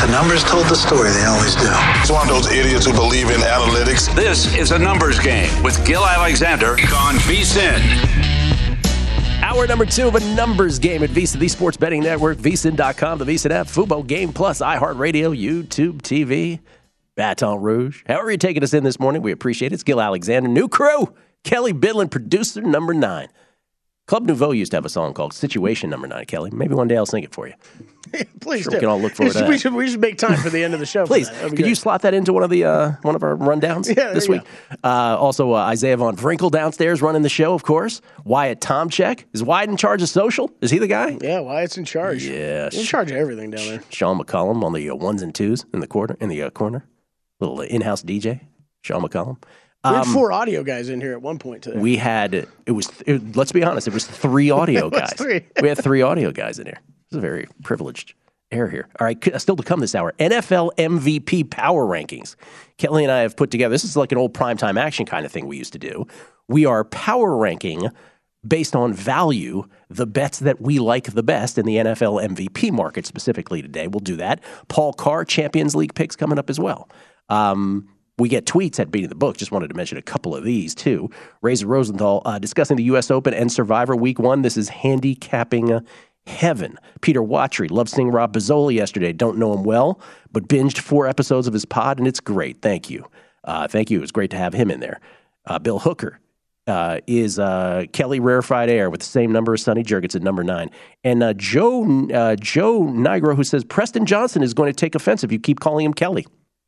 The numbers told the story. They always do. It's one of those idiots who believe in analytics. This is a numbers game with Gil Alexander on VSiN. Hour number 2 of a numbers game at VSiN, the sports betting network, VSiN.com, the VSiN app, Fubo Game Plus, iHeartRadio, YouTube TV, Baton Rouge. However you're taking us in this morning, we appreciate it. It's Gil Alexander. New crew, Kelly Bidlin, producer number 9. Club Nouveau used to have a song called Situation Number 9, Kelly. Maybe one day I'll sing it for you. Please sure do. We can all look forward to that. We should make time for the end of the show. Please. Could you slot that into one of our rundowns this week? Also, Isaiah Von Vrinkel downstairs running the show, of course. Wyatt Tomchek. Is Wyatt in charge of social? Is he the guy? Yeah, Wyatt's in charge. Yeah. He's in charge of everything down there. Sean McCollum on the ones and twos in the corner. Little in-house DJ, Sean McCollum. We had 4 audio guys in here at one point today. We had, let's be honest, it was 3 audio guys. 3. We had 3 audio guys in here. It's a very privileged air here. All right, still to come this hour, NFL MVP power rankings. Kelly and I have put together, this is like an old primetime action kind of thing we used to do. We are power ranking based on value, the bets that we like the best in the NFL MVP market specifically today. We'll do that. Paul Carr, Champions League picks coming up as well. We get tweets at Beating the Book. Just wanted to mention a couple of these, too. Razor Rosenthal discussing the U.S. Open and Survivor Week 1. This is handicapping heaven. Peter Watry, loved seeing Rob Bozzoli yesterday. Don't know him well, but binged 4 episodes of his pod, and it's great. Thank you. Thank you. It was great to have him in there. Bill Hooker is Kelly Rarefied Air with the same number as Sonny Jurgens at number 9. And Joe Nigro, who says Preston Johnson is going to take offense if you keep calling him Kelly.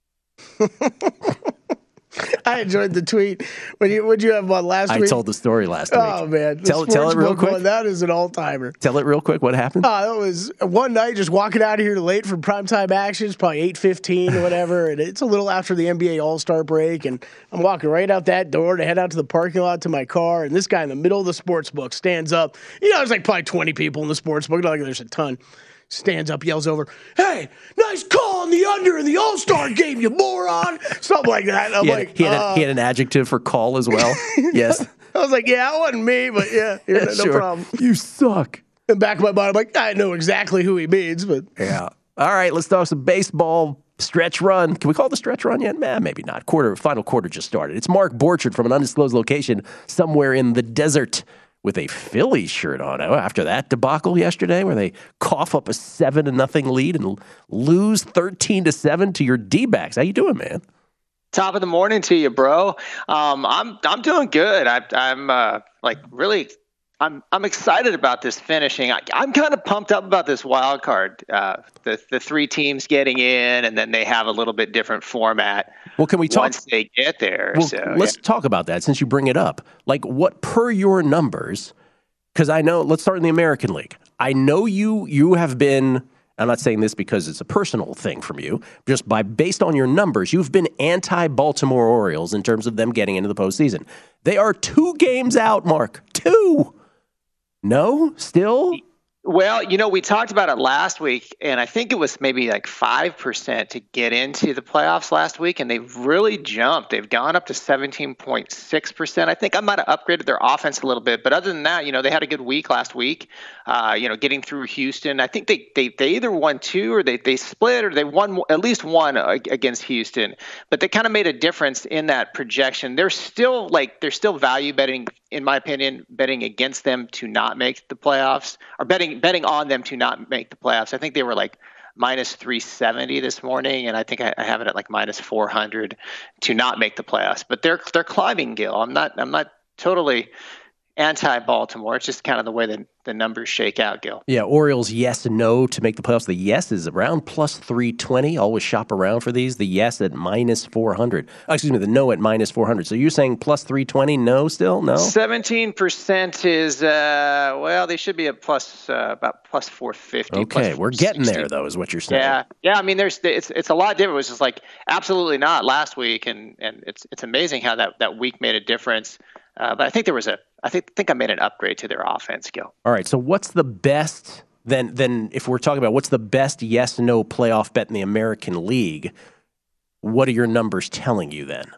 I enjoyed the tweet. Would you have one last week? I told the story last week. Oh, man. Tell it real quick. One, that is an all-timer. Tell it real quick. What happened? It was one night just walking out of here late from primetime action. It's probably 8:15 or whatever. And it's a little after the NBA All-Star break. And I'm walking right out that door to head out to the parking lot to my car. And this guy in the middle of the sports book stands up. There's like probably 20 people in the sports book. Not like there's a ton. Stands up, yells over, "Hey, nice call on the under in the All-Star game, you moron!" Something like that. I'm like, he had an adjective for call as well. Yes. I was like, yeah, it wasn't me, but yeah, no sure. problem. You suck. In the back of my mind, I'm like, I know exactly who he means, but yeah. All right, let's talk some baseball. Stretch run. Can we call it the stretch run yet? Maybe not. Final quarter just started. It's Mark Borchard from an undisclosed location somewhere in the desert with a Phillies shirt on. After that debacle yesterday where they cough up a 7-0 lead and lose 13-7 to your D-backs. How you doing, man? Top of the morning to you, bro. I'm doing good. I'm excited about this finishing. I'm kind of pumped up about this wild card. The 3 teams getting in, and then they have a little bit different format. Well, can we talk once they get there? Well, let's talk about that since you bring it up. Like, what per your numbers? Because I know. Let's start in the American League. I know you have been. I'm not saying this because it's a personal thing from you. Just based on your numbers, you've been anti-Baltimore Orioles in terms of them getting into the postseason. They are 2 games out, Mark. 2. No? Still? Well, we talked about it last week, and I think it was maybe like 5% to get into the playoffs last week, and they've really jumped. They've gone up to 17.6%. I think I might have upgraded their offense a little bit, but other than that, they had a good week last week, getting through Houston. I think they either won 2 or they split or they won at least 1 against Houston, but they kind of made a difference in that projection. They're still value betting, in my opinion, betting against them to not make the playoffs, or betting on them to not make the playoffs. I think they were like minus 370 this morning, and I think I have it at like minus 400 to not make the playoffs. But they're climbing, Gil. I'm not totally anti-Baltimore. It's just kind of the way that the numbers shake out, Gil. Yeah, Orioles yes and no to make the playoffs. The yes is around plus 320. Always shop around for these. The yes at minus 400. The no at minus 400. So you're saying plus 320, no still? No? 17% is, they should be at about plus 450. Okay, we're getting there, though, is what you're saying. Yeah. I mean, it's a lot different. It was just like absolutely not last week, and it's amazing how that week made a difference. But I think I think I made an upgrade to their offense, Gil. All right. So what's the best then if we're talking about what's the best yes/no playoff bet in the American League? What are your numbers telling you then?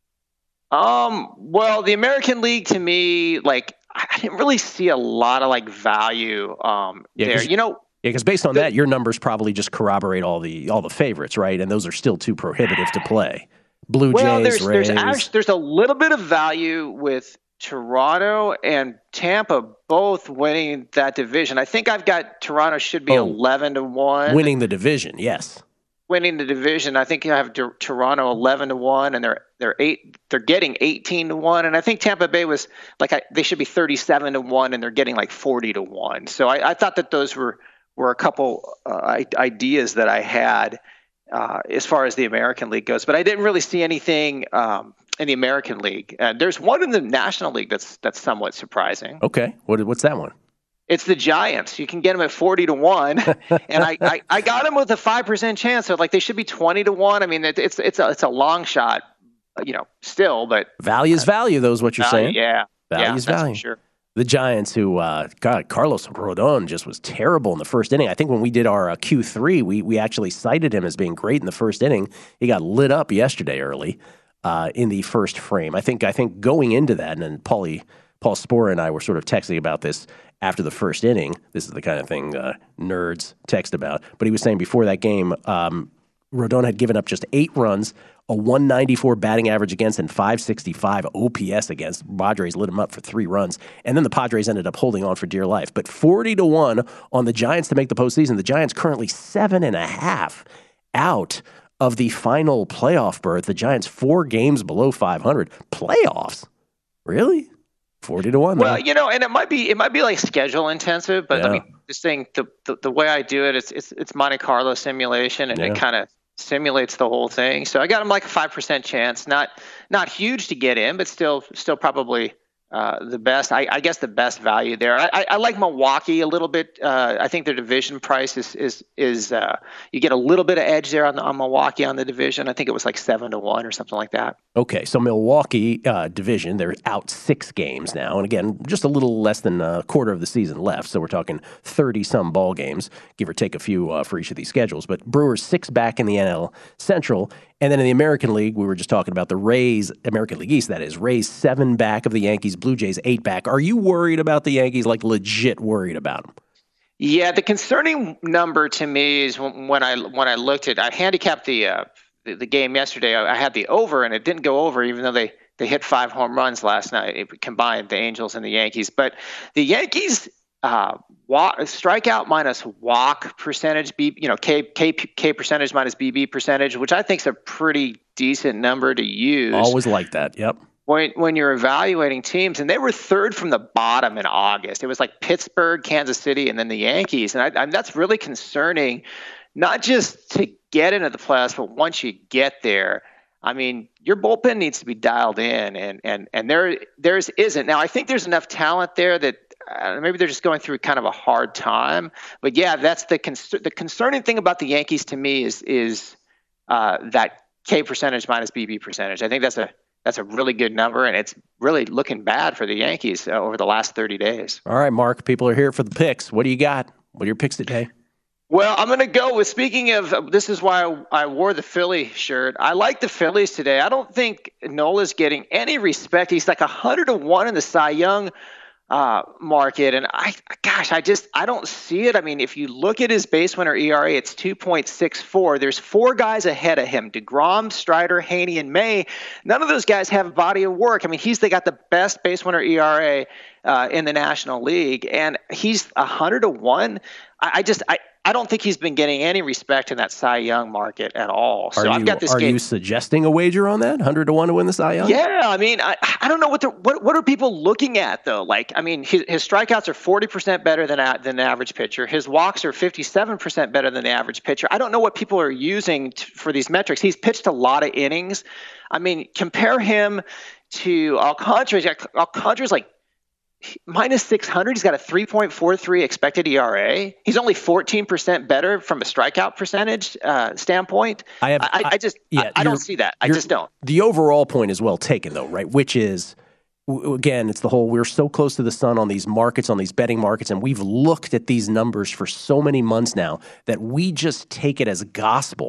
Well, the American League to me, like I didn't really see a lot of like value there. Yeah, because based on that, your numbers probably just corroborate all the favorites, right? And those are still too prohibitive to play. Blue Jays, Rays. There's a little bit of value with Toronto and Tampa both winning that division. I think I've got Toronto should be 11-1. Winning the division, yes. Winning the division. I think you have Toronto 11-1, and they're getting 18-1, and I think Tampa Bay was they should be 37-1, and they're getting like 40-1. So I thought that those were a couple ideas that I had as far as the American League goes, but I didn't really see anything in the American League. There's one in the National League that's somewhat surprising. Okay, what's that one? It's the Giants. You can get them at 40-1, and I got them with a 5% chance. So they should be 20-1. I mean, it's a long shot, still, but value is value. Though is what you're saying. Yeah, value is value. For sure. The Giants, who Carlos Rodon just was terrible in the first inning. I think when we did our Q3, we actually cited him as being great in the first inning. He got lit up yesterday early in the first frame. I think going into that, and then Paul Sporer and I were sort of texting about this after the first inning. This is the kind of thing nerds text about. But he was saying before that game, Rodon had given up just 8 runs, a 194 batting average against, and 565 OPS against. Padres lit him up for 3 runs. And then the Padres ended up holding on for dear life. But 40-1 on the Giants to make the postseason. The Giants currently 7.5 out of the final playoff berth. The Giants 4 games below 500. Playoffs? Really? 40-1. Well, and it might be like schedule intensive, but I mean, this thing, the way I do it, it's Monte Carlo simulation, and it kind of simulates the whole thing. So I got them like a 5% chance, not huge to get in, but still probably the best. I guess the best value there. I like Milwaukee a little bit. I think their division price is you get a little bit of edge there on Milwaukee on the division. I think it was like 7-1 or something like that. Okay, so Milwaukee division, they're out 6 games now, and again, just a little less than a quarter of the season left. So we're talking 30-some ball games, give or take a few for each of these schedules. But Brewers 6 back in the NL Central. And then in the American League, we were just talking about the Rays, American League East, that is, Rays 7 back of the Yankees, Blue Jays 8 back. Are you worried about the Yankees, like legit worried about them? Yeah, the concerning number to me is when I looked at, I handicapped the game yesterday. I had the over, and it didn't go over, even though they hit 5 home runs last night. It combined the Angels and the Yankees. But the Yankees strikeout minus walk percentage, K percentage minus BB percentage, which I think is a pretty decent number to use. Always like that. Yep. When you're evaluating teams, and they were 3rd from the bottom in August. It was like Pittsburgh, Kansas City, and then the Yankees, and that's really concerning. Not just to get into the playoffs, but once you get there, I mean, your bullpen needs to be dialed in, and theirs isn't. Now, I think there's enough talent there that maybe they're just going through kind of a hard time. But yeah, that's the concerning thing about the Yankees to me is that K percentage minus BB percentage. I think that's a really good number, and it's really looking bad for the Yankees over the last 30 days. All right, Mark, people are here for the picks. What do you got? What are your picks today? Well, I'm going to go with, speaking of, this is why I wore the Philly shirt. I like the Phillies today. I don't think Nola's getting any respect. He's like 100-1 in the Cy Young market, and I don't see it. I mean, if you look at his base winner ERA, it's 2.64. There's 4 guys ahead of him: DeGrom, Strider, Haney, and May. None of those guys have a body of work. I mean, they got the best base winner ERA in the National League, and he's 100-1. I don't think he's been getting any respect in that Cy Young market at all. So I've got this game. Are you suggesting a wager on that? 100-1 to win the Cy Young? Yeah, I mean, I don't know what are people looking at though. Like, I mean, his strikeouts are 40% better than the average pitcher. His walks are 57% better than the average pitcher. I don't know what people are using for these metrics. He's pitched a lot of innings. I mean, compare him to Alcantara. Alcantara's like minus 600. He's got a 3.43 expected ERA. He's only 14% better from a strikeout percentage standpoint. I don't see that. I just don't. The overall point is well taken, though, right? Which is, again, it's the whole, we're so close to the sun on these markets, on these betting markets, and we've looked at these numbers for so many months now that we just take it as gospel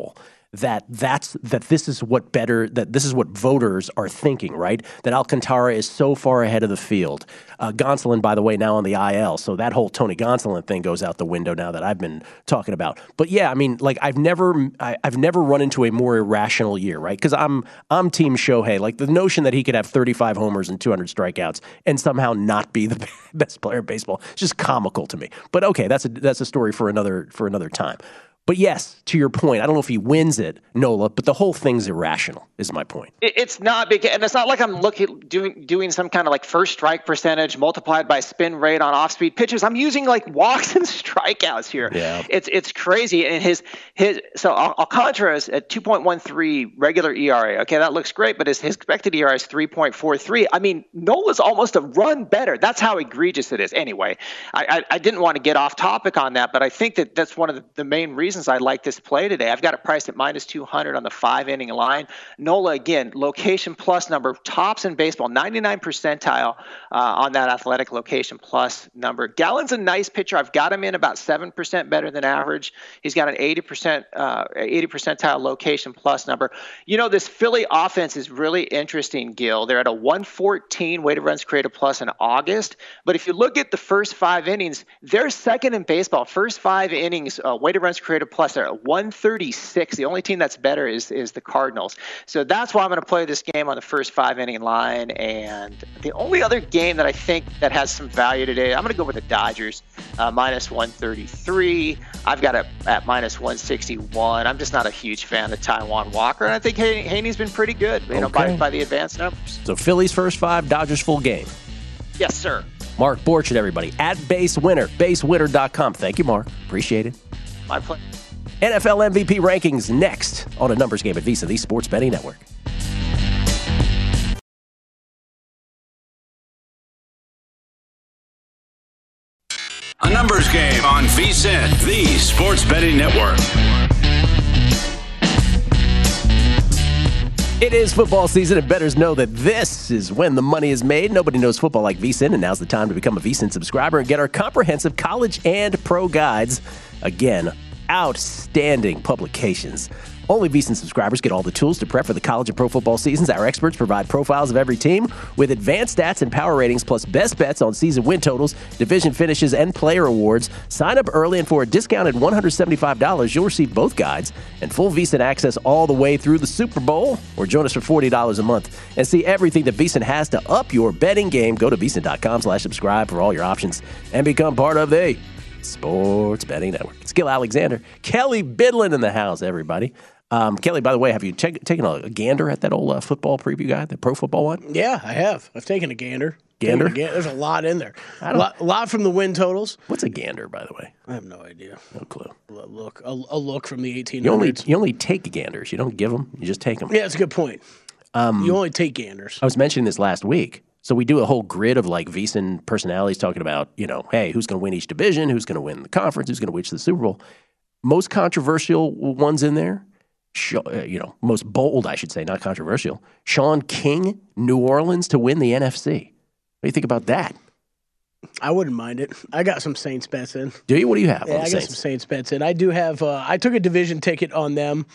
that this is what voters are thinking, right? That Alcantara is so far ahead of the field. Gonsolin, by the way, now on the IL, so that whole Tony Gonsolin thing goes out the window now that I've been talking about. But yeah, I mean, like I've never run into a more irrational year, right? Because I'm Team Shohei. Like the notion that he could have 35 homers and 200 strikeouts and somehow not be the best player in baseball is just comical to me. But okay, that's a story for another time. But yes, to your point, I don't know if he wins it, Nola, but the whole thing's irrational, is my point. It's not big, and it's not like I'm doing some kind of like first strike percentage multiplied by spin rate on off-speed pitches. I'm using like walks and strikeouts here. Yeah. It's crazy. And his so Alcantara is at 2.13 regular ERA. Okay, that looks great, but his expected ERA is 3.43. I mean, Nola's almost a run better. That's how egregious it is. Anyway, I didn't want to get off topic on that, but I think that's one of the main reasons I like this play today. I've got it priced at -200 on the 5-inning line. Nola, again, location plus number, tops in baseball, 99 percentile on that athletic location plus number. Gallen's a nice pitcher. I've got him in about 7% better than average. He's got an 80 percentile location plus number. You know, this Philly offense is really interesting, Gil. They're at a 114 weighted runs created plus in August. But if you look at the first 5 innings, they're second in baseball. First 5 innings, weighted runs created plus, they're at 136. The only team that's better is the Cardinals. So that's why I'm going to play this game on the first 5-inning line. And the only other game that I think that has some value today, I'm going to go with the Dodgers, -133. I've got it at -161. I'm just not a huge fan of Taijuan Walker, and I think Haney's been pretty good, by the advanced numbers. So Phillies first 5, Dodgers full game. Yes, sir. Mark Borchardt, everybody, at BaseWinner, basewinner.com. Thank you, Mark. Appreciate it. My pleasure. NFL MVP rankings next on A Numbers Game at VSiN, the Sports Betting Network. A Numbers Game on VSiN, the Sports Betting Network. It is football season, and bettors know that this is when the money is made. Nobody knows football like VSiN, and now's the time to become a VSiN subscriber and get our comprehensive college and pro guides. Again, outstanding publications. Only VSiN subscribers get all the tools to prep for the college and pro football seasons. Our experts provide profiles of every team with advanced stats and power ratings, plus best bets on season win totals, division finishes, and player awards. Sign up early, and for a discounted $175, you'll receive both guides and full VSiN access all the way through the Super Bowl. Or join us for $40 a month and see everything that VSiN has to up your betting game. Go to VSiN.com/subscribe for all your options and become part of the Sports Betting Network. It's Gil Alexander. Kelly Bidlin in the house, everybody. Kelly, by the way, have you taken a gander at that old football preview guide, the pro football one? Yeah, I have. I've taken a gander. Gander? There's a lot in there. A lot from the win totals. What's a gander, by the way? I have no idea. No clue. A look from the 1800s. You only take ganders. You don't give them. You just take them. Yeah, that's a good point. You only take ganders. I was mentioning this last week. So we do a whole grid of like VSiN personalities talking about, hey, who's going to win each division, who's going to win the conference, who's going to win the Super Bowl. Most controversial ones in there, most bold, I should say, not controversial. Sean King, New Orleans to win the NFC. What do you think about that? I wouldn't mind it. I got some Saints bets in. Do you? What do you have on the Saints? Saints? I got some Saints bets in. I do have. I took a division ticket on them.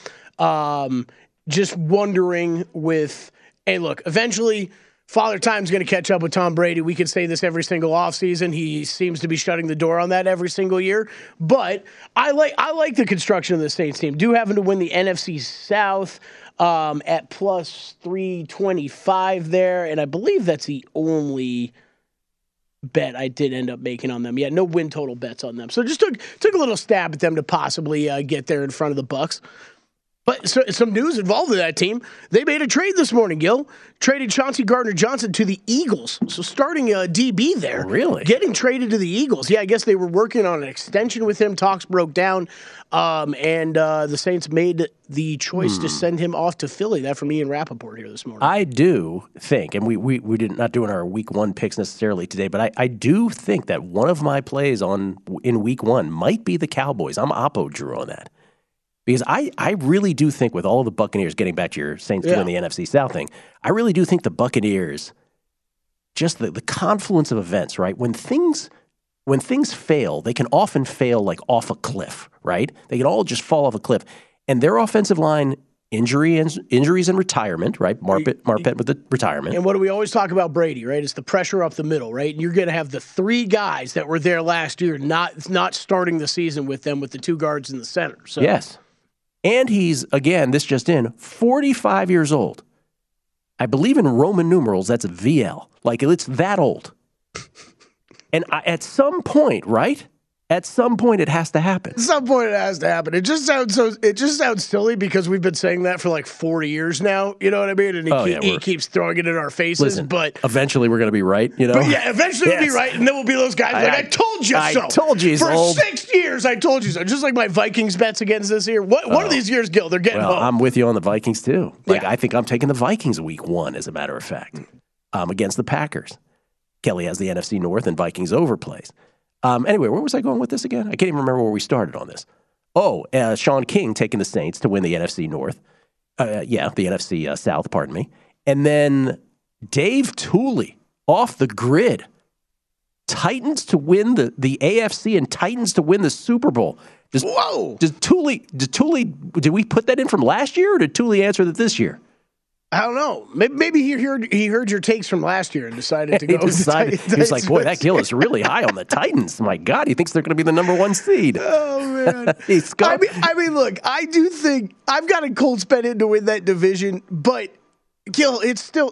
Just wondering with, hey, look, eventually Father Time's going to catch up with Tom Brady. We could say this every single offseason. He seems to be shutting the door on that every single year. But I like the construction of the Saints team. Do having to win the NFC South at plus 325 there. And I believe that's the only bet I did end up making on them. Yeah, no win total bets on them. So just took a little stab at them to possibly get there in front of the Bucs. But some news involved with that team. They made a trade this morning, Gil. Traded Chauncey Gardner-Johnson to the Eagles. So starting a DB there. Really? Getting traded to the Eagles. Yeah, I guess they were working on an extension with him. Talks broke down. And the Saints made the choice to send him off to Philly. That from Ian Rappaport here this morning. I do think, and we did not doing our week one picks necessarily today, but I do think that one of my plays in week one might be the Cowboys. I'm Oppo Drew on that. Because I really do think with all the Buccaneers, getting back to your Saints doing the NFC South thing, I really do think the Buccaneers, just the confluence of events, right? When things fail, they can often fail like off a cliff, right? They can all just fall off a cliff. And their offensive line injuries and retirement, right? Marpet with the retirement. And what do we always talk about Brady, right? It's the pressure up the middle, right? And you're going to have the 3 guys that were there last year not starting the season with them with the 2 guards in the center. So. Yes. And he's, again, this just in, 45 years old. I believe in Roman numerals, that's a VL. Like, it's that old. And at some point, right? At some point, it has to happen. At some point, it has to happen. It just sounds silly because we've been saying that for like 40 years now. You know what I mean? And he keeps throwing it in our faces. Listen, but eventually, we're going to be right. You know? But yeah, eventually we'll be right, and then we'll be those guys I told you so. I told you he's for old. 6 years. I told you so. Just like my Vikings bets against this year. One of these years, Gil, they're getting home. I'm with you on the Vikings too. I think I'm taking the Vikings week 1, as a matter of fact, against the Packers. Kelly has the NFC North and Vikings overplays. Anyway, where was I going with this again? I can't even remember where we started on this. Sean King taking the Saints to win the NFC North. The NFC South, pardon me. And then Dave Tooley off the grid. Titans to win the AFC and Titans to win the Super Bowl. Did we put that in from last year, or did Tooley answer that this year? I don't know. Maybe he heard your takes from last year and decided to go. He was like, boy, that Gil is really high on the Titans. My God, he thinks they're going to be the number 1 seed. Oh, man. I mean, look, I do think I've got a Colts bet in to win that division, but Gil, until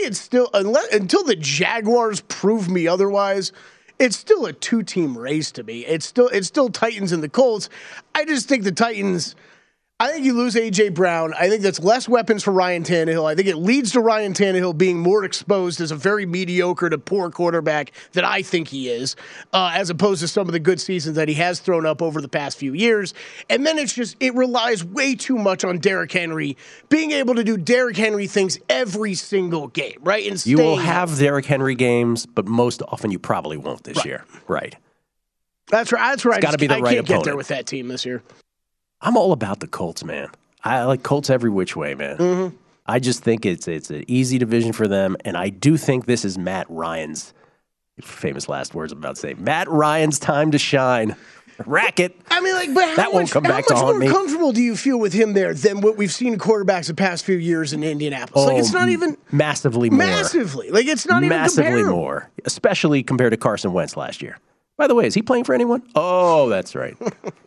the Jaguars prove me otherwise, it's still a 2-team race to me. It's still Titans and the Colts. I just think the Titans. I think you lose A.J. Brown. I think that's less weapons for Ryan Tannehill. I think it leads to Ryan Tannehill being more exposed as a very mediocre to poor quarterback that I think he is, as opposed to some of the good seasons that he has thrown up over the past few years. And then it relies way too much on Derrick Henry being able to do Derrick Henry things every single game, right? And you will have Derrick Henry games, but most often you probably won't this year. Right. That's right. That's right. It's got to be the right opponent. I can't get there with that team this year. I'm all about the Colts, man. I like Colts every which way, man. Mm-hmm. I just think it's an easy division for them, and I do think this is Matt Ryan's famous last words I'm about to say. Matt Ryan's time to shine. Racket. I mean, but how much more comfortable do you feel with him there than what we've seen quarterbacks the past few years in Indianapolis? It's not even massively more. Massively, it's not even massively more, especially compared to Carson Wentz last year. By the way, is he playing for anyone? Oh, that's right.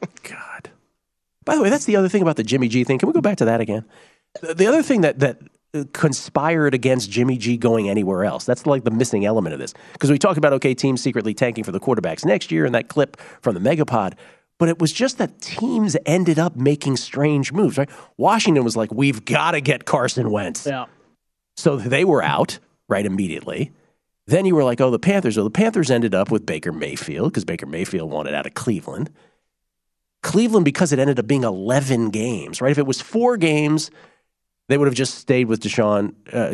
God. By the way, that's the other thing about the Jimmy G thing. Can we go back to that again? The other thing that conspired against Jimmy G going anywhere else, that's like the missing element of this. Because we talked about, teams secretly tanking for the quarterbacks next year in that clip from the Megapod. But it was just that teams ended up making strange moves, right? Washington was like, we've got to get Carson Wentz. Yeah. So they were out, right, immediately. Then you were like, the Panthers. Well, the Panthers ended up with Baker Mayfield because Baker Mayfield wanted out of Cleveland. Cleveland, because it ended up being 11 games, right? If it was 4 games, they would have just stayed with Deshaun.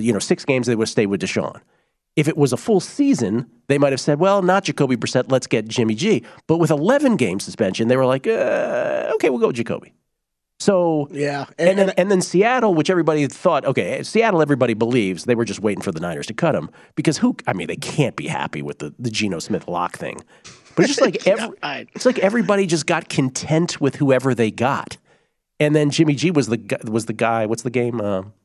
6 games, they would have stayed with Deshaun. If it was a full season, they might have said, well, not Jacoby Brissett, let's get Jimmy G. But with 11-game suspension, they were like, okay, we'll go with Jacoby. So, yeah. And then Seattle, which everybody thought, Seattle, everybody believes they were just waiting for the Niners to cut him. Because they can't be happy with the Geno Smith-Lock thing. But it's just like everybody just got content with whoever they got. And then Jimmy G was the guy. What's the game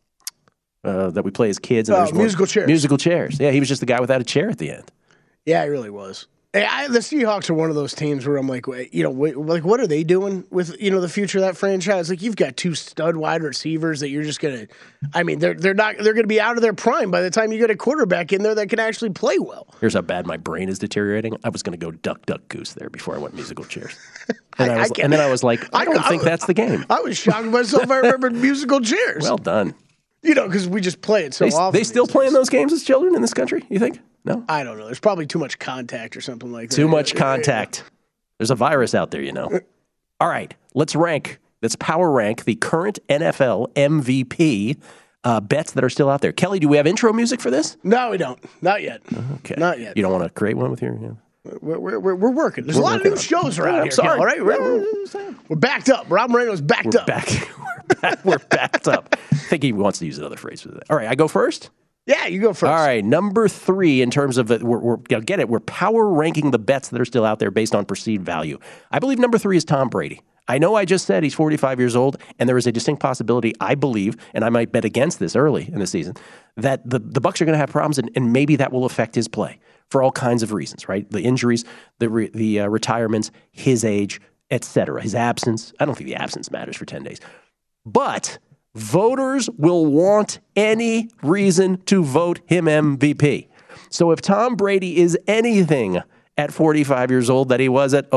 that we play as kids? Musical chairs. Musical chairs. Yeah, he was just the guy without a chair at the end. Yeah, he really was. The Seahawks are one of those teams where I'm like, what are they doing with the future of that franchise? Like, you've got 2 stud wide receivers that you're just gonna. I mean, they're gonna be out of their prime by the time you get a quarterback in there that can actually play well. Here's how bad my brain is deteriorating. I was gonna go duck goose there before I went musical chairs, and then I was like, I don't think that's the game. I was shocked myself. I remembered musical chairs. Well done. Because we just play it so often. They still playing those games as children in this country, you think? No? I don't know. There's probably too much contact or something like that. Too much contact. There's a virus out there, All right, let's power rank the current NFL MVP bets that are still out there. Kelly, do we have intro music for this? No, we don't. Not yet. Okay. Not yet. You don't want to create one with your... Yeah. We're working. There's a lot of new shows around here. Sorry. All right, we're backed up. Rob Moreno's backed up. We're backed up. I think he wants to use another phrase for that. All right, I go first? Yeah, you go first. All right, number 3 in terms of we're power ranking the bets that are still out there based on perceived value. I believe number 3 is Tom Brady. I know I just said he's 45 years old, and there is a distinct possibility, I believe, and I might bet against this early in the season, that the Bucs are going to have problems, and maybe that will affect his play for all kinds of reasons, right? The injuries, the retirements, his age, etc. His absence. I don't think the absence matters for 10 days. But voters will want any reason to vote him MVP. So if Tom Brady is anything at 45 years old that he was at,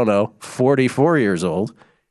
44 years old,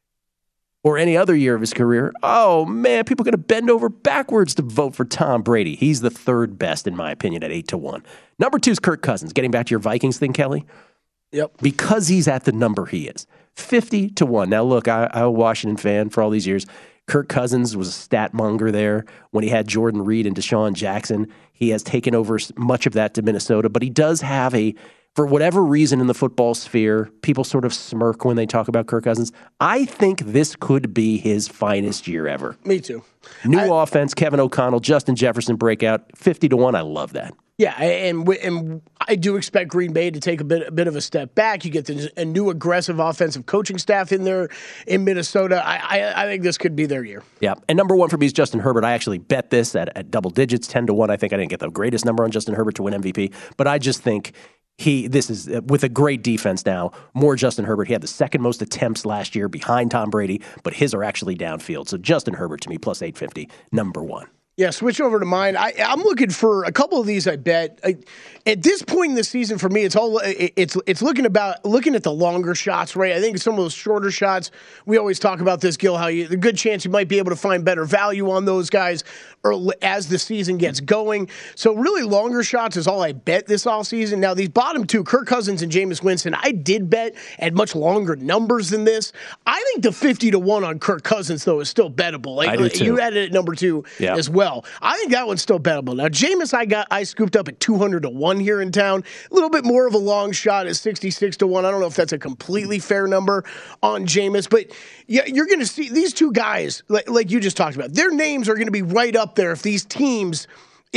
or any other year of his career, oh man, people are going to bend over backwards to vote for Tom Brady. He's the third best, in my opinion, at 8-1. Number 2 is Kirk Cousins. Getting back to your Vikings thing, Kelly. Yep. Because he's at the number he is. 50-1. Now look, I'm a Washington fan for all these years. Kirk Cousins was a stat monger there when he had Jordan Reed and Deshaun Jackson. He has taken over much of that to Minnesota, but he does have for whatever reason in the football sphere, people sort of smirk when they talk about Kirk Cousins. I think this could be his finest year ever. Me too. New offense, Kevin O'Connell, Justin Jefferson breakout, 50-1. I love that. Yeah, and I do expect Green Bay to take a bit of a step back. You get a new aggressive offensive coaching staff in there in Minnesota. I think this could be their year. Yeah, and number 1 for me is Justin Herbert. I actually bet this at double digits, 10-1. I think I didn't get the greatest number on Justin Herbert to win MVP, but I just think this is with a great defense now, more Justin Herbert. He had the second most attempts last year behind Tom Brady, but his are actually downfield. So Justin Herbert to me, plus 850, number 1. Yeah, switch over to mine. I'm looking for a couple of these. I bet at this point in the season for me, it's looking at the longer shots, right? I think some of those shorter shots. We always talk about this, Gil. How the good chance you might be able to find better value on those guys as the season gets going. So really, longer shots is all I bet this all season. Now these bottom 2, Kirk Cousins and Jameis Winston, I did bet at much longer numbers than this. I think the 50-1 on Kirk Cousins though is still bettable. I do too. You had it at number 2 as well. I think that one's still bettable. Now, Jameis, I scooped up at 200-1 here in town. A little bit more of a long shot at 66-1. I don't know if that's a completely fair number on Jameis, but yeah, you're going to see these two guys, like you just talked about, their names are going to be right up there if these teams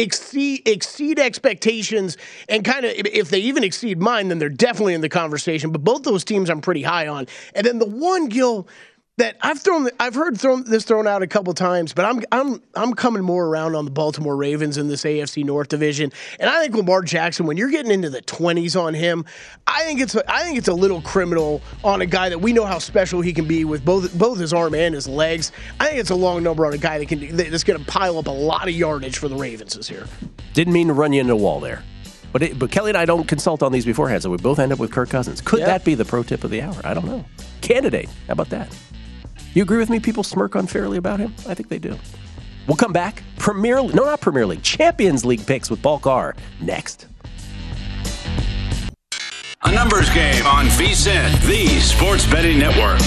exceed expectations, and kind of if they even exceed mine, then they're definitely in the conversation. But both those teams I'm pretty high on. And then the one, Gil, that I've heard thrown out a couple times, but I'm coming more around on the Baltimore Ravens in this AFC North division, and I think Lamar Jackson, when you're getting into the 20s on him, I think it's a little criminal on a guy that we know how special he can be with both his arm and his legs. I think it's a long number on a guy that's going to pile up a lot of yardage for the Ravens this year. Didn't mean to run you into a wall there. But Kelly and I don't consult on these beforehand, so we both end up with Kirk Cousins. Could that be the pro tip of the hour? I don't know. Candidate. How about that? You agree with me? People smirk unfairly about him? I think they do. We'll come back. Not Premier League, Champions League picks with Paul Carr next. A numbers game on VSiN, the Sports Betting Network.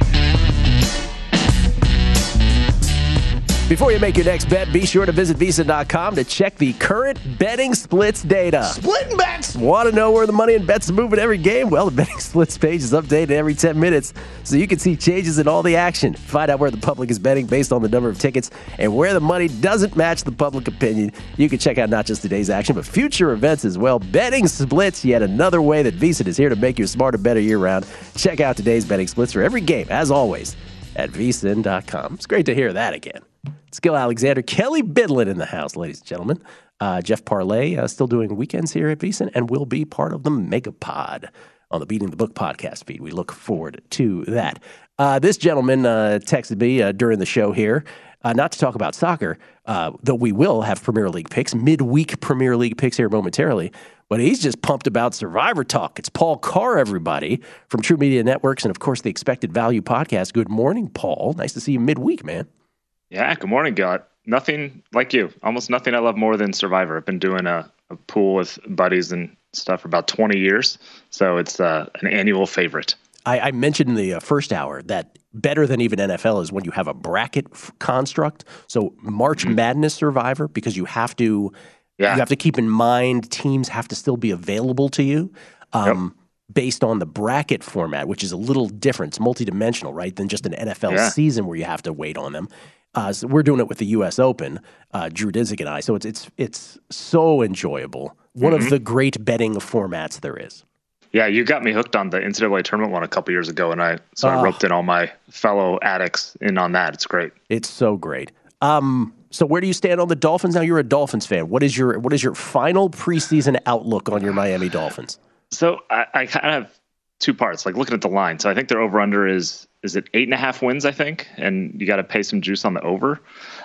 Before you make your next bet, be sure to visit VSiN.com to check the current betting splits data. Splitting bets! Want to know where the money and bets move in every game? Well, the betting splits page is updated every 10 minutes, so you can see changes in all the action. Find out where the public is betting based on the number of tickets, and where the money doesn't match the public opinion. You can check out not just today's action, but future events as well. Betting splits, yet another way that VSiN is here to make you smarter, better year-round. Check out today's betting splits for every game, as always, at VSiN.com. It's great to hear that again. It's Gil Alexander, Kelly Bidlin in the house, ladies and gentlemen. Jeff Parlay still doing weekends here at VSiN and will be part of the Megapod on the Beating the Book podcast feed. We look forward to that. This gentleman texted me during the show here, not to talk about soccer, though we will have Premier League picks, midweek Premier League picks here momentarily, but he's just pumped about Survivor Talk. It's Paul Carr, everybody, from True Media Networks and, of course, the Expected Value podcast. Good morning, Paul. Nice to see you midweek, man. Yeah, good morning, Gil. Nothing like you. Almost nothing I love more than Survivor. I've been doing a pool with buddies and stuff for about 20 years, so it's an annual favorite. I mentioned in the first hour that better than even NFL is when you have a bracket construct. So March Madness Survivor, because you have to keep in mind teams have to still be available to you. Based on the bracket format, which is a little different. It's multidimensional, right, than just an NFL season where you have to wait on them. So we're doing it with the U.S. Open, Drew Dinsick and I. So it's so enjoyable. One of the great betting formats there is. Yeah, you got me hooked on the NCAA tournament one a couple years ago, and I roped in all my fellow addicts in on that. It's great. It's so great. So where do you stand on the Dolphins? Now you're a Dolphins fan. What is your final preseason outlook on your Miami Dolphins? So I kind of have two parts, like looking at the line. So I think their over-under is it 8.5 wins, I think, and you got to pay some juice on the over.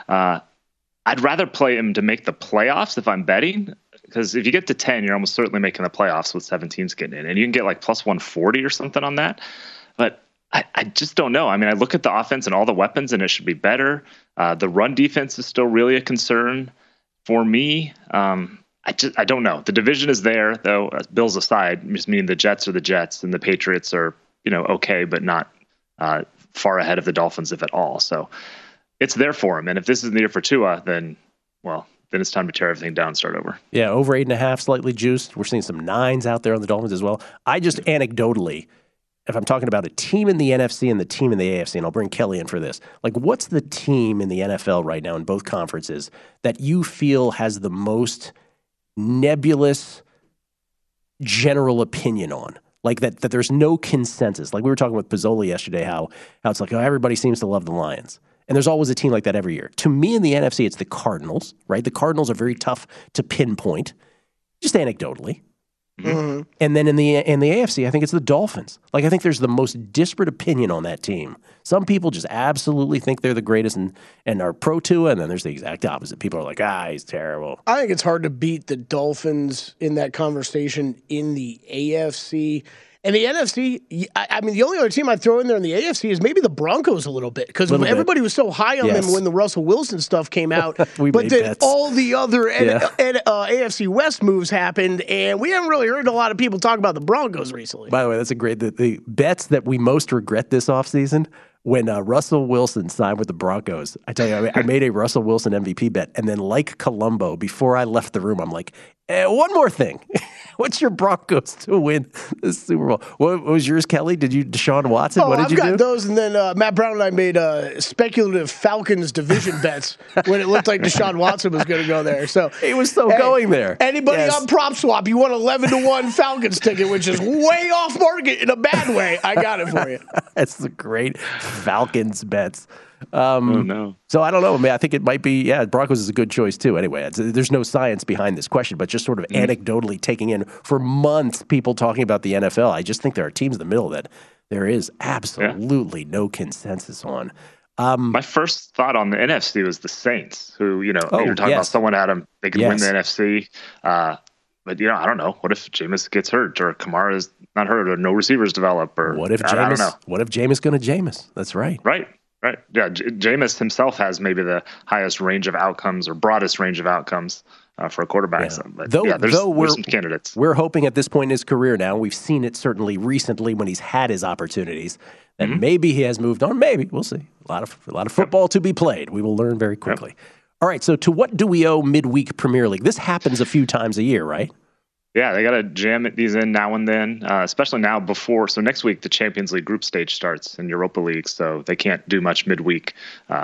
I'd rather play him to make the playoffs if I'm betting, because if you get to 10, you're almost certainly making the playoffs with 7 teams getting in, and you can get like plus 140 or something on that. But I just don't know. I mean, I look at the offense and all the weapons, and it should be better. The run defense is still really a concern for me. I don't know. The division is there, though. Bills aside, just meaning the Jets are the Jets, and the Patriots are okay, but not far ahead of the Dolphins, if at all. So it's there for him. And if this is the year for Tua, then it's time to tear everything down and start over. Yeah, over 8.5, slightly juiced. We're seeing some 9s out there on the Dolphins as well. I just anecdotally, if I'm talking about a team in the NFC and the team in the AFC, and I'll bring Kelly in for this, like what's the team in the NFL right now in both conferences that you feel has the most nebulous general opinion on? Like that there's no consensus. Like we were talking with Pizzoli yesterday, how it's like, everybody seems to love the Lions. And there's always a team like that every year. To me, in the NFC, it's the Cardinals, right? The Cardinals are very tough to pinpoint, just anecdotally. Mm-hmm. And then in the AFC, I think it's the Dolphins. Like I think there's the most disparate opinion on that team. Some people just absolutely think they're the greatest and are pro Tua, and then there's the exact opposite. People are like, he's terrible. I think it's hard to beat the Dolphins in that conversation in the AFC. And the NFC, I mean, the only other team I'd throw in there in the AFC is maybe the Broncos a little bit, because everybody was so high on them when the Russell Wilson stuff came out. But then bets. All the other AFC West moves happened, and we haven't really heard a lot of people talk about the Broncos recently. By the way, that's a great the bets that we most regret this offseason. When Russell Wilson signed with the Broncos, I tell you, I made a Russell Wilson MVP bet. And then like Columbo, before I left the room, I'm like, one more thing. What's your Broncos to win the Super Bowl? What was yours, Kelly? Did you Deshaun Watson? What did you do? I've got those. And then Matt Brown and I made speculative Falcons division bets when it looked like Deshaun Watson was going to go there. So he was going there. Anybody on Prop Swap, you want 11-1 Falcons ticket, which is way off market in a bad way. I got it for you. That's the great Falcons bets. Oh, no. So I don't know. I mean, I think it might be, Broncos is a good choice too. Anyway, there's no science behind this question, but just sort of anecdotally taking in for months people talking about the NFL. I just think there are teams in the middle that there is absolutely no consensus on. My first thought on the NFC was the Saints, who, you're talking about someone had them, they could win the NFC. But, I don't know. What if Jameis gets hurt or Kamara's not hurt or no receivers develop? Or what if Jameis going to Jameis? That's right. Right. Yeah, Jameis himself has maybe the highest range of outcomes or broadest range of outcomes for a quarterback. Yeah. But there's some candidates. We're hoping at this point in his career now, we've seen it certainly recently when he's had his opportunities, that maybe he has moved on. Maybe. We'll see. A lot of football to be played. We will learn very quickly. Yep. All right, so to what do we owe midweek Premier League? This happens a few times a year, right? Yeah, they got to jam these in now and then, especially now before. So next week, the Champions League group stage starts in Europa League, so they can't do much midweek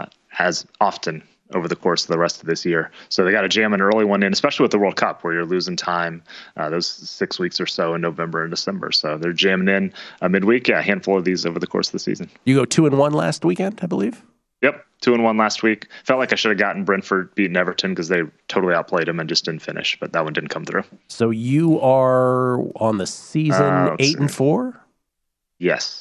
as often over the course of the rest of this year. So they got to jam an early one in, especially with the World Cup, where you're losing time those 6 weeks or so in November and December. So they're jamming in midweek. Yeah, a handful of these over the course of the season. You go 2-1 last weekend, I believe? Yep, 2-1 last week. Felt like I should have gotten Brentford beating Everton because they totally outplayed them and just didn't finish, but that one didn't come through. So you are on the season 8-4? Yes.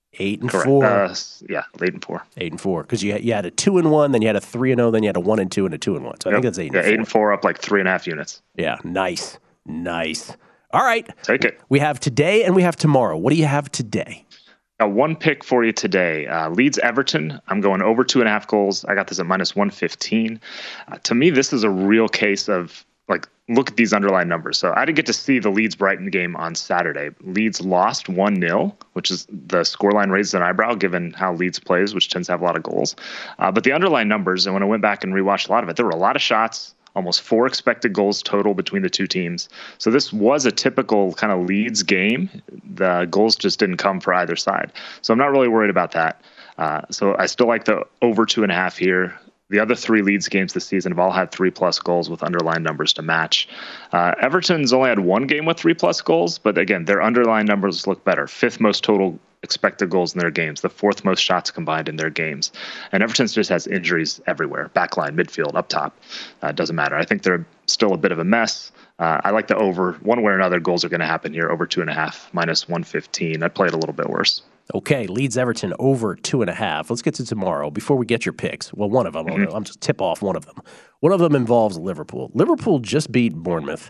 8-4. Yeah, 8-4. 8-4 because you had a 2-1, then you had a 3-0, then you had a 1-2 and a 2-1. So I think that's 8-4. Yeah, 8-4 up like 3.5 units. Yeah, nice. All right, take it. We have today and we have tomorrow. What do you have today? One pick for you today. Leeds Everton. I'm going over 2.5 goals. I got this at minus 115. To me, this is a real case of look at these underlying numbers. So I didn't get to see the Leeds Brighton game on Saturday. Leeds lost 1-0, which is the scoreline raised an eyebrow given how Leeds plays, which tends to have a lot of goals. But the underlying numbers, and when I went back and rewatched a lot of it, there were a lot of shots. Almost 4 expected goals total between the two teams. So this was a typical kind of Leeds game. The goals just didn't come for either side. So I'm not really worried about that. So I still like the over 2.5 here. The other 3 Leeds games this season have all had 3+ goals with underlying numbers to match. Everton's only had 1 game with 3+ goals, but again, their underlying numbers look better. 5th most total expected goals in their games, the 4th most shots combined in their games. And Everton just has injuries everywhere, backline, midfield, up top. Doesn't matter. I think they're still a bit of a mess. I like the over. One way or another, goals are going to happen here. Over 2.5, minus 115. I'd play it a little bit worse. Okay, Leeds Everton over 2.5. Let's get to tomorrow. Before we get your picks, well, one of them, I'm just tip off one of them. One of them involves Liverpool. Liverpool just beat Bournemouth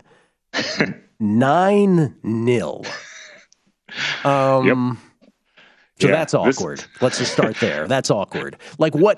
9-0. Yep. So that's awkward. Let's just start there. That's awkward. Like what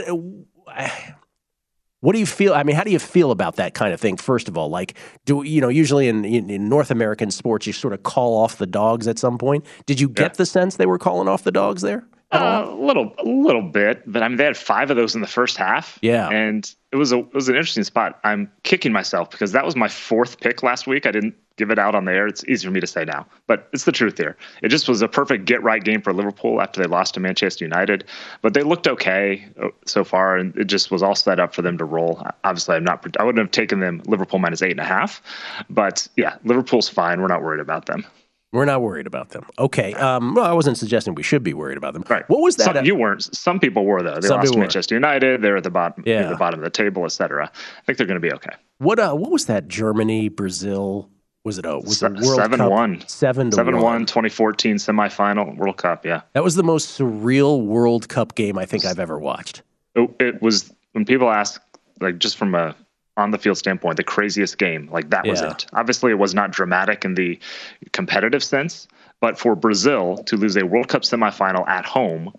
do you feel? I mean, how do you feel about that kind of thing? First of all, like, usually in North American sports, you sort of call off the dogs at some point. Did you get the sense they were calling off the dogs there? A little bit, but I mean, they had 5 of those in the first half. Yeah, and it was an interesting spot. I'm kicking myself because that was my 4th pick last week. I didn't give it out on the air. It's easy for me to say now, but it's the truth here. It just was a perfect get-right game for Liverpool after they lost to Manchester United. But they looked okay so far, and it just was all set up for them to roll. Obviously, I wouldn't have taken them Liverpool minus 8.5. But yeah, Liverpool's fine. We're not worried about them. We're not worried about them. Okay. Well, I wasn't suggesting we should be worried about them. Right. What was that? You weren't. Some people were, though. They lost to Manchester United. They're at the bottom, near the bottom of the table, et cetera. I think they're going to be okay. What was that? Germany, Brazil? Was it World 7-1. Cup? 7-1. 2014 semifinal World Cup, yeah. That was the most surreal World Cup game I think I've ever watched. It was, when people ask, like, just from a on-the-field standpoint, the craziest game. Like, that was it. Obviously, it was not dramatic in the competitive sense, but for Brazil to lose a World Cup semifinal at home,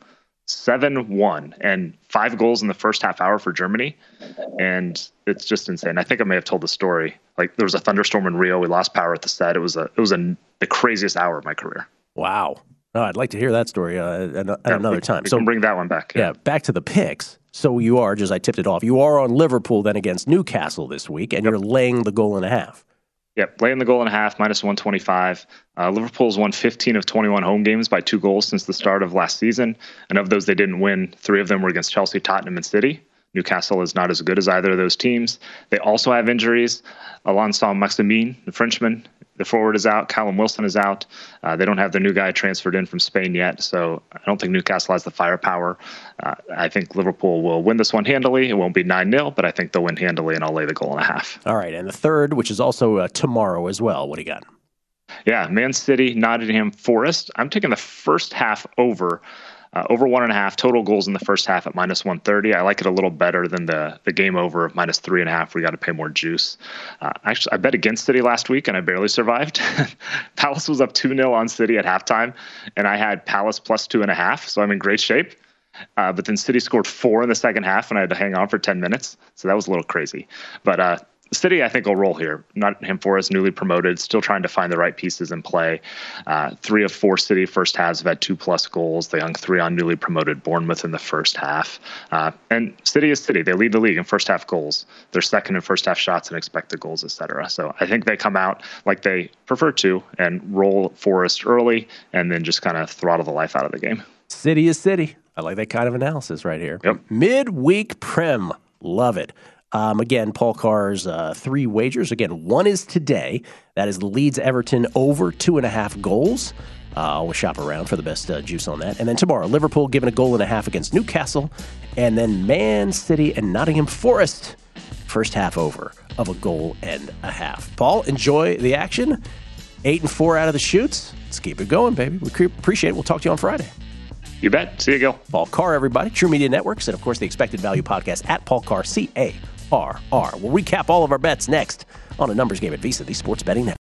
7-1, and 5 goals in the first half hour for Germany, and it's just insane. I think I may have told the story. Like, there was a thunderstorm in Rio. We lost power at the set. It was the craziest hour of my career. Wow. Oh, I'd like to hear that story at another time. We can bring that one back. Yeah, back to the picks. So you are, just I tipped it off, you are on Liverpool then against Newcastle this week, and you're laying the goal and a half. Yep, laying the goal and a half, minus 125. Liverpool's won 15 of 21 home games by 2 goals since the start of last season. And of those they didn't win, 3 of them were against Chelsea, Tottenham, and City. Newcastle is not as good as either of those teams. They also have injuries. Alain Saint-Maximin, the Frenchman, the forward, is out. Callum Wilson is out. They don't have their new guy transferred in from Spain yet, so I don't think Newcastle has the firepower. I think Liverpool will win this one handily. It won't be 9-0, but I think they'll win handily, and I'll lay the goal and a half. All right, and the third, which is also tomorrow as well. What do you got? Yeah, Man City, Nottingham Forest. I'm taking the first half over 1.5 total goals in the first half at minus 130. I like it a little better than the game over of minus 3.5. We got to pay more juice. Actually, I bet against City last week and I barely survived. Palace was up 2-0 on City at halftime, and I had Palace plus 2.5, so I'm in great shape. But then City scored 4 in the second half, and I had to hang on for 10 minutes, so that was a little crazy. But City, I think, will roll here. Nottingham Forest, newly promoted, still trying to find the right pieces in play. 3 of 4 City first halves have had 2+ goals. They hung 3 on newly promoted Bournemouth in the first half. And City is City. They lead the league in first half goals. They're second in first half shots and expected goals, et cetera. So I think they come out like they prefer to and roll Forest early and then just kind of throttle the life out of the game. City is City. I like that kind of analysis right here. Yep. Midweek Prem. Love it. Again, Paul Carr's 3 wagers. Again, one is today. That is Leeds Everton over 2.5 goals. Always shop around for the best juice on that. And then tomorrow, Liverpool giving a goal and a half against Newcastle. And then Man City and Nottingham Forest. First half over of a goal and a half. Paul, enjoy the action. 8-4 out of the chutes. Let's keep it going, baby. We appreciate it. We'll talk to you on Friday. You bet. See you, Gil. Paul Carr, everybody. True Media Networks, and of course the Expected Value Podcast at Paul Carr, CARR. We'll recap all of our bets next on A Numbers Game at VSiN, the Sports Betting Network.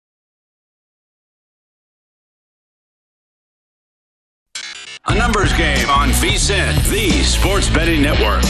A Numbers Game on VSiN, the Sports Betting Network.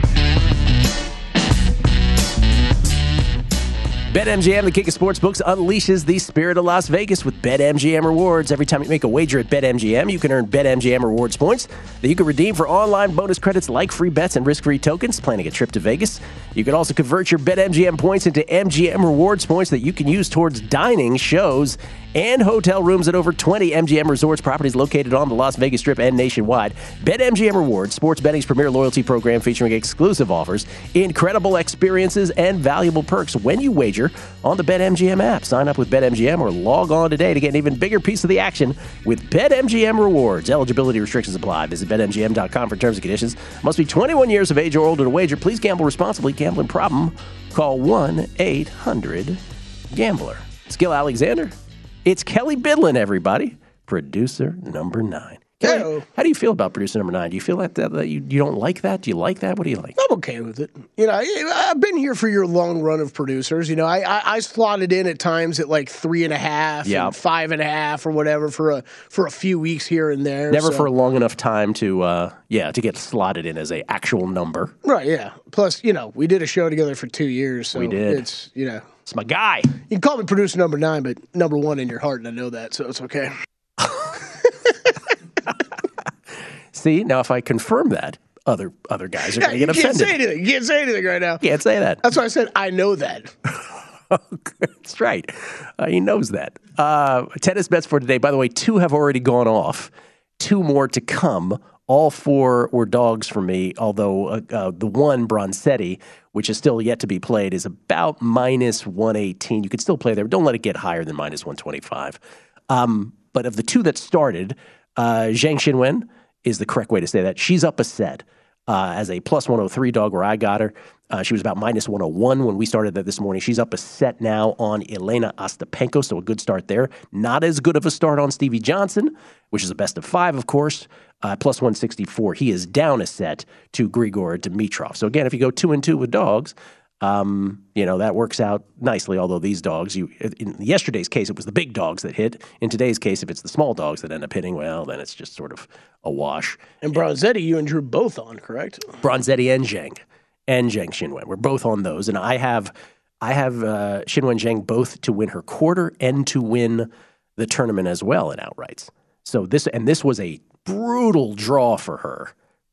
BetMGM, the king of sportsbooks, unleashes the spirit of Las Vegas with BetMGM rewards. Every time you make a wager at BetMGM, you can earn BetMGM rewards points that you can redeem for online bonus credits like free bets and risk-free tokens. Planning a trip to Vegas. You can also convert your BetMGM points into MGM rewards points that you can use towards dining, shows, and hotel rooms at over 20 MGM Resorts properties located on the Las Vegas Strip and nationwide. BetMGM Rewards, sports betting's premier loyalty program featuring exclusive offers, incredible experiences, and valuable perks when you wager on the BetMGM app. Sign up with BetMGM or log on today to get an even bigger piece of the action with BetMGM Rewards. Eligibility restrictions apply. Visit BetMGM.com for terms and conditions. Must be 21 years of age or older to wager. Please gamble responsibly. Gambling problem? Call 1-800-GAMBLER. It's Gil Alexander. It's Kelly Bidlin, everybody. Producer number 9. Kelly, how do you feel about producer number 9? Do you feel that you don't like that? Do you like that? What do you like? I'm okay with it. I've been here for your long run of producers. I slotted in at times at like 3.5 and 5.5 or whatever for a few weeks here and there. Never for a long enough time to get slotted in as a actual number. Right, yeah. Plus, we did a show together for 2 years. So we did. It's my guy. You can call me producer number 9, but number 1 in your heart, and I know that, so it's okay. See, now if I confirm that, other guys are going to get offended. You can't say anything right now. Can't say that. That's why I said I know that. That's right. He knows that. Tennis bets for today. By the way, 2 have already gone off. 2 more to come. All 4 were dogs for me, although the one, Bronzetti, which is still yet to be played, is about minus 118. You could still play there, but don't let it get higher than minus 125. But of the 2 that started, Zhang Xinwen is the correct way to say that. She's up a set as a plus 103 dog where I got her. She was about minus 101 when we started that this morning. She's up a set now on Elena Ostapenko, so a good start there. Not as good of a start on Stevie Johnson, which is a best of 5, of course, plus 164. He is down a set to Grigor Dimitrov. So again, if you go 2-2 with dogs, that works out nicely, although these dogs, in yesterday's case, it was the big dogs that hit. In today's case, if it's the small dogs that end up hitting, well, then it's just sort of a wash. And Bronzetti, you and Drew both on, correct? Bronzetti and Zhang Xinwen. We're both on those, and I have Xinwen Zhang both to win her quarter and to win the tournament as well in outrights. So this was a brutal draw for her.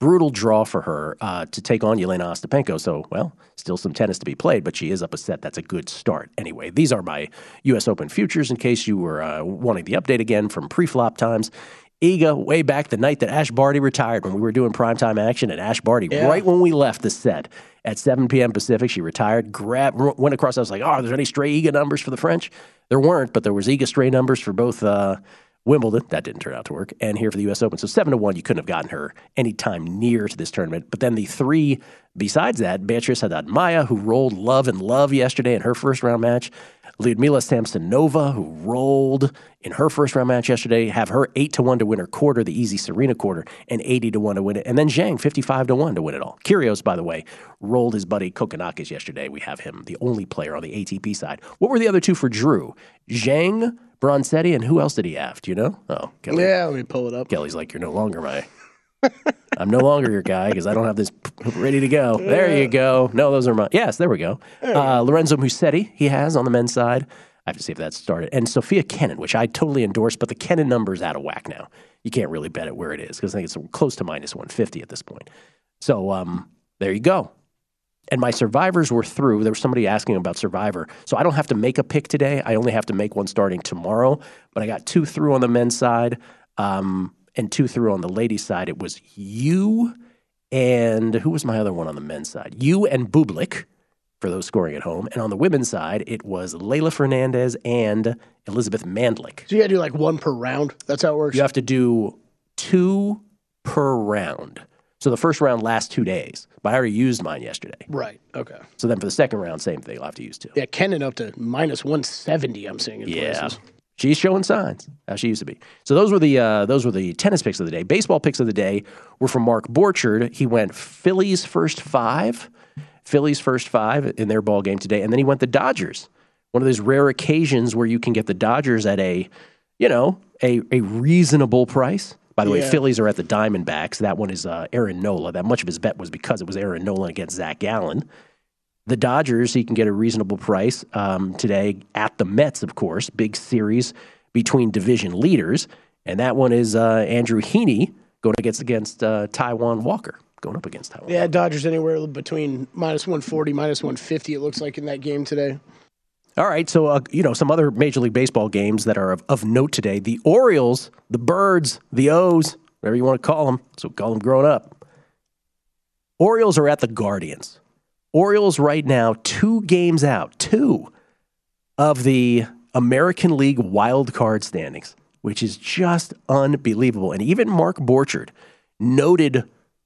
To take on Yelena Ostapenko. So, still some tennis to be played, but she is up a set. That's a good start. Anyway, these are my U.S. Open futures in case you were wanting the update again from pre-flop times. Iga, way back the night that Ash Barty retired when we were doing primetime action, and Ash Barty, right when we left the set at 7 p.m. Pacific, she retired, went across. I was like, are there any stray Iga numbers for the French? There weren't, but there was Iga stray numbers for both Wimbledon. That didn't turn out to work. And here for the U.S. Open. So 7-1, you couldn't have gotten her any time near to this tournament. But then the 3 besides that, Beatrice Haddad Maia, who rolled love yesterday in her first round match. Lyudmila Samsonova, who rolled in her first round match yesterday, have her 8-1 to win her quarter, the easy Serena quarter, and 80-1 to win it. And then Zhang, 55-1 to win it all. Kyrgios, by the way, rolled his buddy Kokkinakis yesterday. We have him, the only player on the ATP side. What were the other 2 for Drew? Zhang, Bronzetti, and who else did he have? Do you know? Oh, Kelly. Yeah, let me pull it up. Kelly's like, you're no longer I'm no longer your guy because I don't have this ready to go. There you go. No, those are mine. Yes, there we go. Lorenzo Musetti, he has on the men's side. I have to see if that's started. And Sophia Kenin, which I totally endorse, but the Kenin number is out of whack now. You can't really bet it where it is because I think it's close to minus 150 at this point. So there you go. And my survivors were through. There was somebody asking about Survivor. So I don't have to make a pick today. I only have to make one starting tomorrow. But I got 2 through on the men's side and 2 through on the ladies' side. It was you and who was my other one on the men's side? You and Bublik for those scoring at home. And on the women's side, it was Leylah Fernandez and Elizabeth Mandlik. So you got to do like 1 per round? That's how it works? You have to do 2 per round. So the first round lasts 2 days. But I already used mine yesterday. Right. Okay. So then for the second round, same thing. I'll have to use 2. Yeah, Kenin up to minus 170, I'm seeing in places. She's showing signs, how she used to be. So those were the tennis picks of the day. Baseball picks of the day were from Mark Borchard. He went Phillies first 5 in their ball game today, and then he went the Dodgers. One of those rare occasions where you can get the Dodgers at a reasonable price. By the way, Phillies are at the Diamondbacks. That one is Aaron Nola. That much of his bet was because it was Aaron Nola against Zach Gallen. The Dodgers, he can get a reasonable price today at the Mets, of course. Big series between division leaders. And that one is Andrew Heaney going against Taijuan Walker. Going up against Taijuan Walker. Dodgers anywhere between minus 140, minus 150, it looks like in that game today. All right, so some other Major League Baseball games that are of note today. The Orioles, the Birds, the O's, whatever you want to call them. So call them growing up. Orioles are at the Guardians. Orioles right now 2 games out, 2 of the American League wild card standings, which is just unbelievable. And even Mark Borchard, noted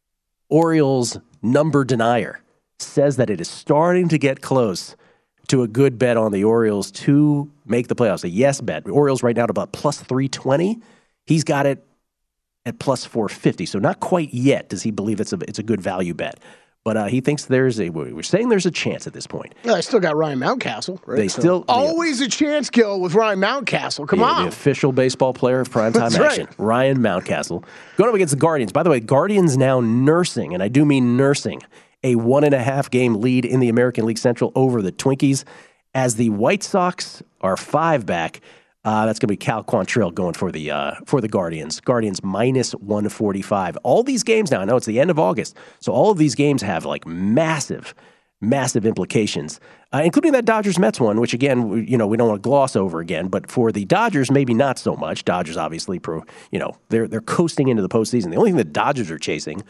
Orioles number denier, says that it is starting to get close to a good bet on the Orioles to make the playoffs. A yes bet. The Orioles right now at about plus 320. He's got it at plus 450. So not quite yet does he believe it's a good value bet. But he thinks we're saying there's a chance at this point. Well, I still got Ryan Mountcastle. Right? Always a chance, Gil, with Ryan Mountcastle. Come on. The official baseball player of primetime action. Right. Ryan Mountcastle. Going up against the Guardians. By the way, Guardians now nursing, and I do mean nursing, a 1.5 game lead in the American League Central over the Twinkies. As the White Sox are 5 back, that's going to be Cal Quantrill going for the Guardians. Guardians minus 145. All these games now, I know it's the end of August, so all of these games have like massive implications, including that Dodgers-Mets one, which again, we don't want to gloss over again, but for the Dodgers, maybe not so much. Dodgers obviously, they're coasting into the postseason. The only thing the Dodgers are chasing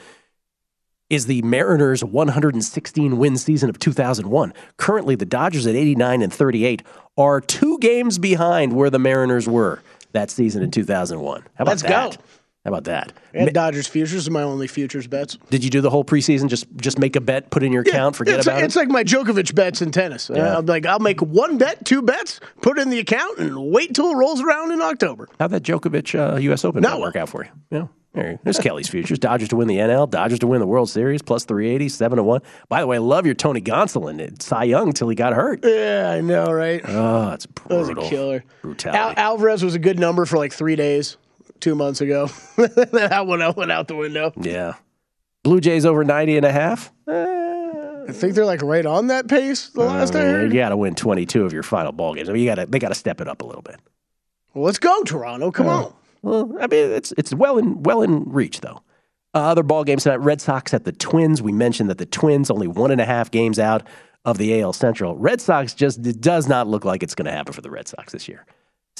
is the Mariners' 116-win season of 2001. Currently, the Dodgers at 89-38 are 2 games behind where the Mariners were that season in 2001. How about that? Let's go. How about that? And Dodgers futures are my only futures bets. Did you do the whole preseason? Just make a bet, put in your account, forget about it? It's like my Djokovic bets in tennis. Yeah. I'll make 1 bet, 2 bets, put it in the account, and wait till it rolls around in October. How'd that Djokovic U.S. Open work out for you? There's Kelly's futures. Dodgers to win the NL. Dodgers to win the World Series. Plus 380, 7-1. By the way, I love your Tony Gonsolin. Cy Young till he got hurt. Yeah, I know, right? Oh, it's brutal. That was a killer. Brutality. Alvarez was a good number for like 3 days, 2 months ago. That one went out the window. Yeah. Blue Jays over 90.5. I think they're like right on that pace the last I heard. You got to win 22 of your final ball games. I mean, they got to step it up a little bit. Well, let's go, Toronto. Come on. Well, I mean, it's well in reach, though. Other ball games tonight, Red Sox at the Twins. We mentioned that the Twins only 1.5 games out of the AL Central. Red Sox it does not look like it's going to happen for the Red Sox this year.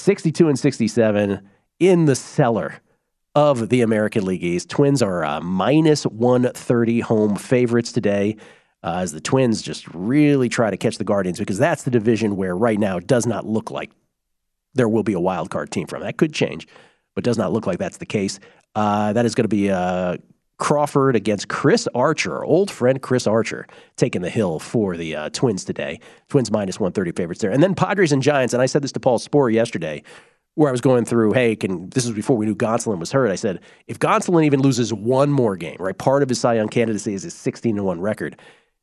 62-67 in the cellar of the American League East. Twins are minus 130 home favorites today as the Twins just really try to catch the Guardians because that's the division where right now it does not look like there will be a wild card team from. That could change, but does not look like that's the case. That is going to be Crawford against Chris Archer, old friend Chris Archer, taking the hill for the Twins today. Twins minus 130 favorites there. And then Padres and Giants, and I said this to Paul Sporer yesterday, where I was going through, this is before we knew Gonsolin was hurt. I said, if Gonsolin even loses one more game, right, part of his Cy Young candidacy is his 16-1 record.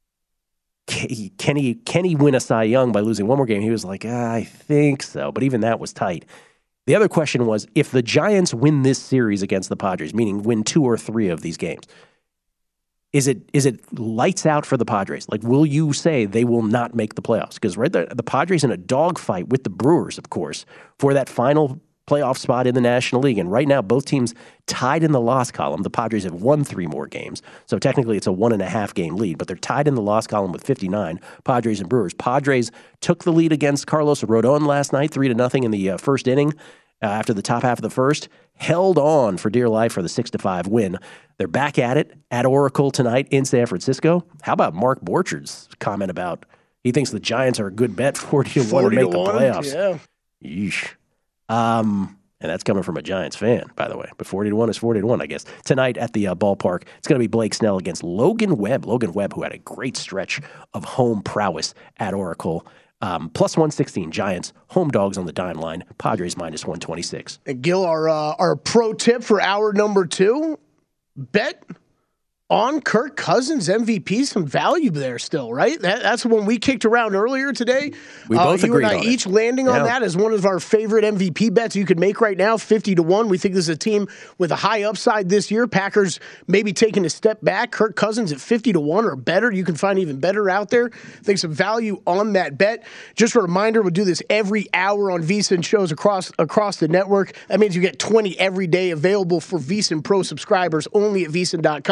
Can he win a Cy Young by losing one more game? He was like, I think so. But even that was tight. The other question was, if the Giants win this series against the Padres, meaning win 2 or 3 of these games, is it lights out for the Padres? Like, will you say they will not make the playoffs? Because right there, the Padres in a dogfight with the Brewers, of course, for that final playoff spot in the National League. And right now, both teams tied in the loss column. The Padres have won 3 more games. So technically, it's a 1.5 game lead, but they're tied in the loss column with 59, Padres and Brewers. Padres took the lead against Carlos Rodon last night, 3-0 in the first inning. After the top half of the first, held on for dear life for the 6-5 win. They're back at it at Oracle tonight in San Francisco. How about Mark Borchard's comment about he thinks the Giants are a good bet, 40-1 to make the playoffs? Yeah. Yeesh. And that's coming from a Giants fan, by the way. But 40-1 is 40-1, I guess. Tonight at the ballpark, it's going to be Blake Snell against Logan Webb. Logan Webb, who had a great stretch of home prowess at Oracle. Plus 116 Giants, home dogs on the dime line, Padres minus 126. And Gil, our pro tip for hour number 2, bet on Kirk Cousins MVP, some value there still, right? That's the one we kicked around earlier today. We both agreed on it. You and I each landing on that as one of our favorite MVP bets you could make right now, 50-1. We think this is a team with a high upside this year. Packers maybe taking a step back. Kirk Cousins at 50-1 or better. You can find even better out there. I think some value on that bet. Just a reminder, we'll do this every hour on VSiN shows across the network. That means you get 20 every day available for VSiN Pro subscribers only at VSiN.com.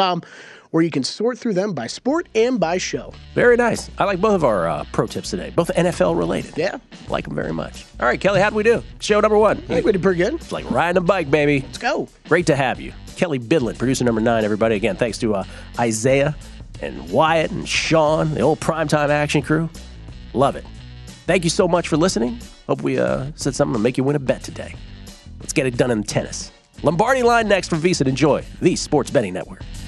where you can sort through them by sport and by show. Very nice. I like both of our pro tips today, both NFL related. Yeah. Like them very much. All right, Kelly, how'd we do? Show number 1. I think we did pretty good. It's like riding a bike, baby. Let's go. Great to have you. Kelly Bidlin, producer number 9, everybody. Again, thanks to Isaiah and Wyatt and Sean, the old Primetime Action crew. Love it. Thank you so much for listening. Hope we said something to make you win a bet today. Let's get it done in tennis. Lombardi line next from VSiN. Enjoy the Sports Betting Network.